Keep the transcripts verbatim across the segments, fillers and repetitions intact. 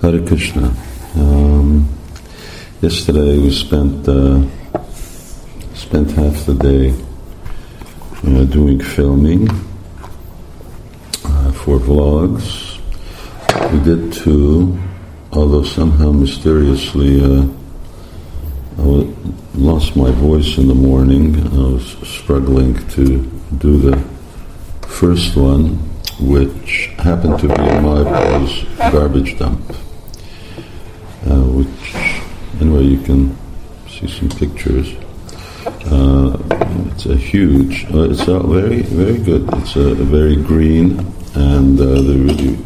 Hare Krishna. Um, yesterday we spent uh, spent half the day uh, doing filming uh, for vlogs. We did two, although somehow mysteriously uh, I w- lost my voice in the morning. I was struggling to do the first one, which happened to be in Mayapur's garbage dump, uh, which, anyway, you can see some pictures. Uh, it's a huge, uh, it's a very, very good. It's a, a very green, and uh, they're really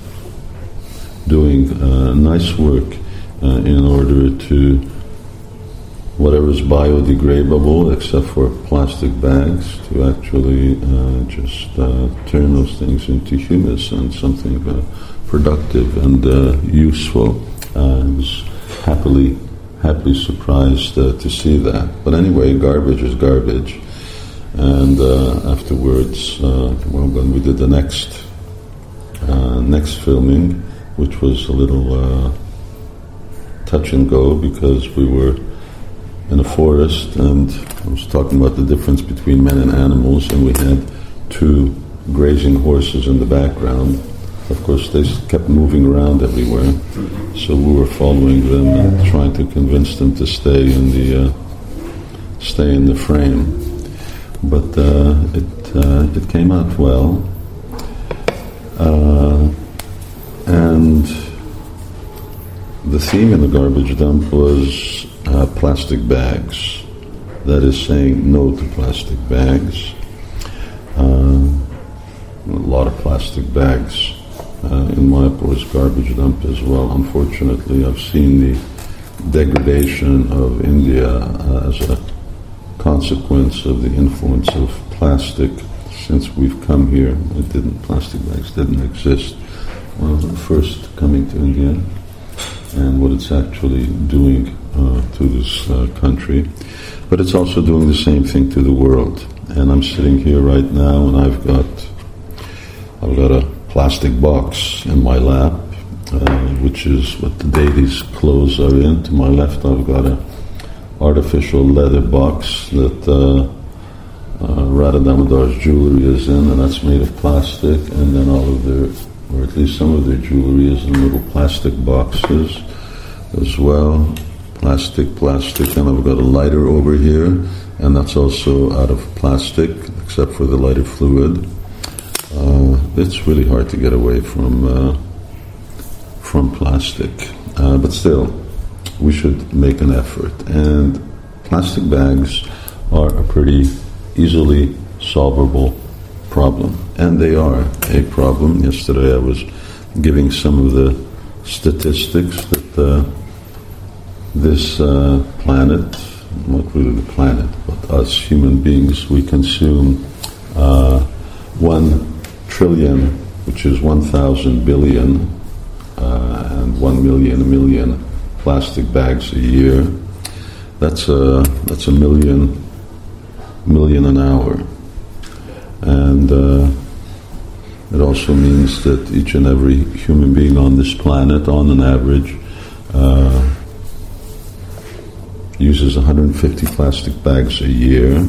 doing uh, nice work uh, in order to whatever is biodegradable, except for plastic bags, to actually uh, just uh, turn those things into humus and something uh, productive and uh, useful. Uh, I was happily, happily surprised uh, to see that. But anyway, garbage is garbage. And uh, afterwards, uh, well, when we did the next uh, next filming, which was a little uh, touch and go because we were in a forest, and I was talking about the difference between men and animals, and we had two grazing horses in the background. Of course, they kept moving around everywhere, so we were following them and trying to convince them to stay in the uh, stay in the frame. But uh, it uh, it came out well, uh, and the theme in the garbage dump was Uh, plastic bags. That is saying no to plastic bags. Uh, a lot of plastic bags uh, in Mayapur's garbage dump as well. Unfortunately, I've seen the degradation of India uh, as a consequence of the influence of plastic since we've come here. It didn't. Plastic bags didn't exist when I was first coming to India, and what it's actually doing uh, to this uh, country. But it's also doing the same thing to the world. And I'm sitting here right now, and I've got I've got a plastic box in my lap, uh, which is what the deity's clothes are in. To my left, I've got a artificial leather box that uh, uh, Radha Damodar's jewelry is in, and that's made of plastic. And then all of their, or at least some of their jewelry, is in little plastic boxes as well. Plastic, plastic, and I've got a lighter over here, and that's also out of plastic, except for the lighter fluid. Uh, it's really hard to get away from uh, from plastic, uh, but still, we should make an effort. And plastic bags are a pretty easily solvable problem, and they are a problem. Yesterday I was giving some of the statistics that uh, this uh, planet, not really the planet, but us human beings, we consume uh, one trillion, which is one thousand billion, uh, and one million, a million plastic bags a year. That's a that's a million, million an hour, and uh, it also means that each and every human being on this planet, on an average, uh, uses one hundred fifty plastic bags a year.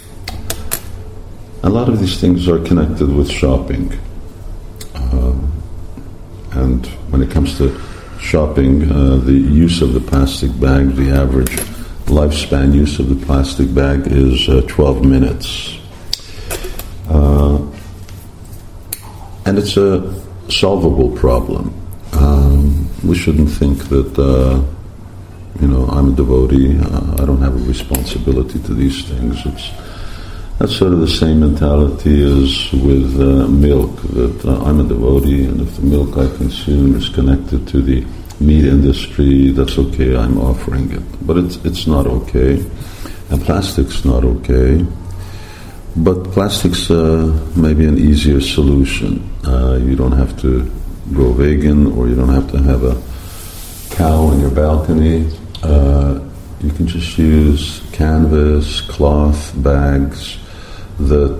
A lot of these things are connected with shopping. Uh, and when it comes to shopping, uh, the use of the plastic bag, the average lifespan use of the plastic bag is uh, twelve minutes. Uh, and it's a solvable problem. Um, we shouldn't think that uh, You know, I'm a devotee. Uh, I don't have a responsibility to these things. It's that's sort of the same mentality as with uh, milk. That uh, I'm a devotee, and if the milk I consume is connected to the meat industry, that's okay. I'm offering it, but it's it's not okay, and plastic's not okay. But plastic's uh, maybe an easier solution. Uh, you don't have to go vegan, or you don't have to have a cow in your balcony. Uh, you can just use canvas, cloth bags that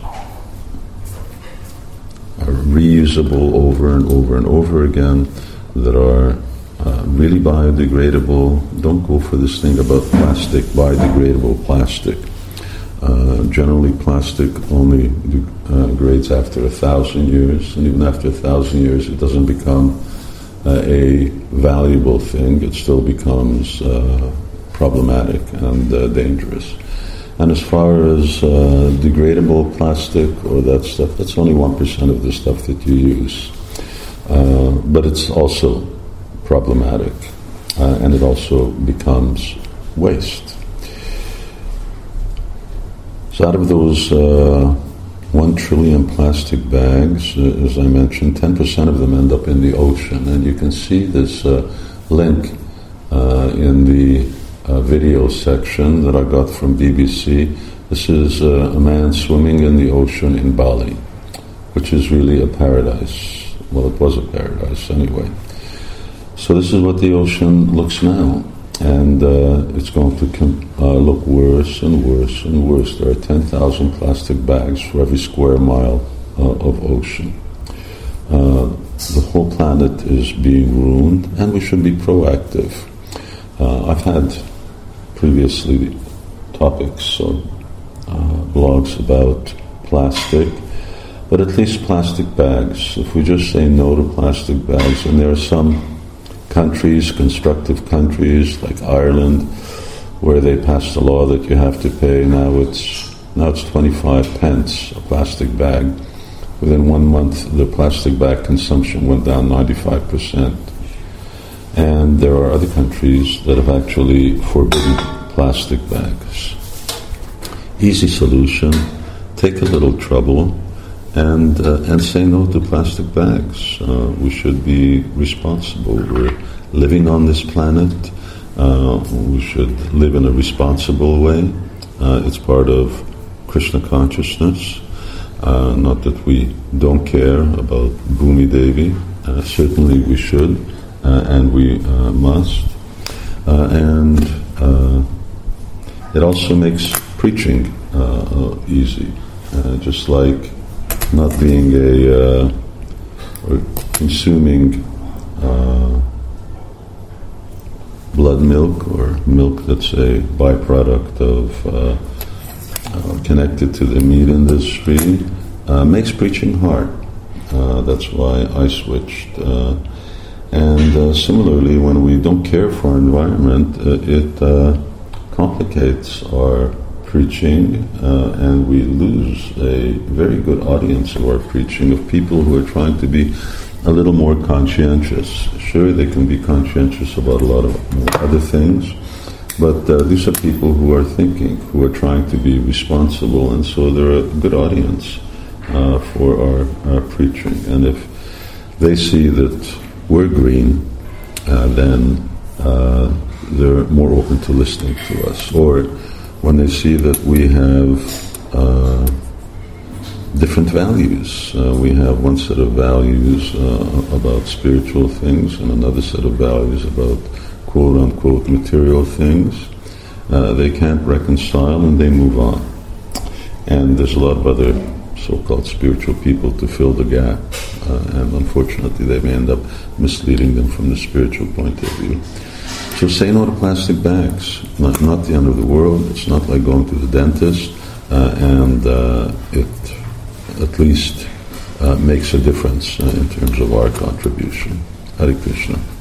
are reusable over and over and over again, that are uh, really biodegradable. Don't go for this thing about plastic, biodegradable plastic. Uh, generally, plastic only degrades uh, after a thousand years, and even after a thousand years, it doesn't become uh, a valuable thing. It still becomes uh, problematic and uh, dangerous. And as far as uh, degradable plastic or that stuff, that's only one percent of the stuff that you use. Uh, but it's also problematic, uh, and it also becomes waste. So out of those uh, one trillion plastic bags, uh, as I mentioned, ten percent of them end up in the ocean. And you can see this uh, link uh, in the uh, video section that I got from B B C. This is uh, a man swimming in the ocean in Bali, which is really a paradise. Well, it was a paradise anyway. So this is what the ocean looks now. And uh, it's going to com- uh, look worse and worse and worse. There are ten thousand plastic bags for every square mile uh, of ocean. Uh, the whole planet is being ruined, and we should be proactive. Uh, I've had previously topics or uh, blogs about plastic, but at least plastic bags. If we just say no to plastic bags, and there are some countries, constructive countries like Ireland, where they passed a law that you have to pay. Now it's now it's twenty-five pence a plastic bag. Within one month, the plastic bag consumption went down ninety-five percent. And there are other countries that have actually forbidden plastic bags. Easy solution: take a little trouble. And uh, and say no to plastic bags. Uh, we should be responsible. We're living on this planet. Uh, we should live in a responsible way. Uh, it's part of Krishna consciousness. Uh, not that we don't care about Bhumi Devi. Uh, certainly we should, uh, and we uh, must. Uh, and uh, it also makes preaching uh, uh, easy, uh, just like not being a uh, or consuming uh, blood milk or milk that's a byproduct of uh, uh, connected to the meat industry uh, makes preaching hard. Uh, that's why I switched. Uh, and uh, similarly, when we don't care for our environment, uh, it uh, complicates our preaching, uh, and we lose a very good audience of our preaching, of people who are trying to be a little more conscientious. Sure, they can be conscientious about a lot of other things, but uh, these are people who are thinking, who are trying to be responsible, and so they're a good audience uh, for our, our preaching. And if they see that we're green, uh, then uh, they're more open to listening to us. Or when they see that we have uh, different values. Uh, we have one set of values uh, about spiritual things and another set of values about quote-unquote material things. Uh, they can't reconcile and they move on. And there's a lot of other so-called spiritual people to fill the gap. Uh, and unfortunately they may end up misleading them from the spiritual point of view. So say no to plastic bags. Not, not the end of the world. It's not like going to the dentist, uh, and uh, it at least uh, makes a difference uh, in terms of our contribution. Hare Krishna.